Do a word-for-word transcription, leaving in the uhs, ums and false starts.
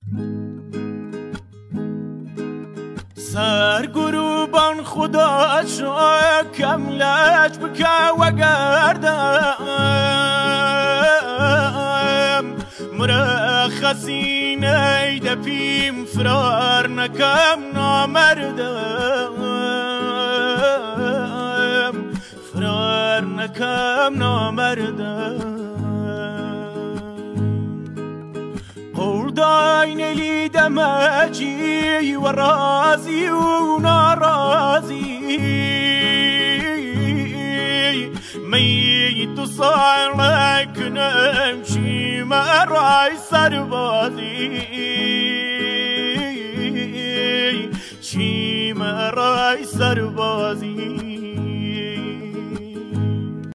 سر گروبان خدا کم لج بکا و گردم مرخصی نیده پیم فرار نکم نامردم فرار نکم نامردم قرداین لیدم اجی و رازی و نارازی می تو صار کنم چی مرای سربازی چی مرای سربازی